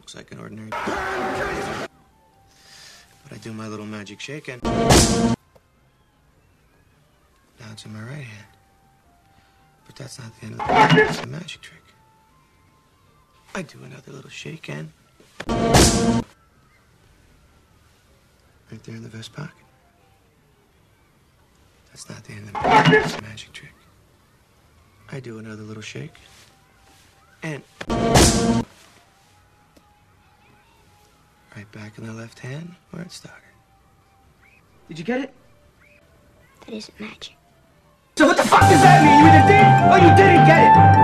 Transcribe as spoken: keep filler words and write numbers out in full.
Looks like an ordinary. But I do my little magic shake and now it's in my right hand. But that's not the end of the it's a magic trick. I do another little shake and right there in the vest pocket. That's not the end of the it's a magic trick. I do another little shake and right back in the left hand where it started. Did you get it? That isn't magic. So what the fuck does that mean? You either did or you didn't get it!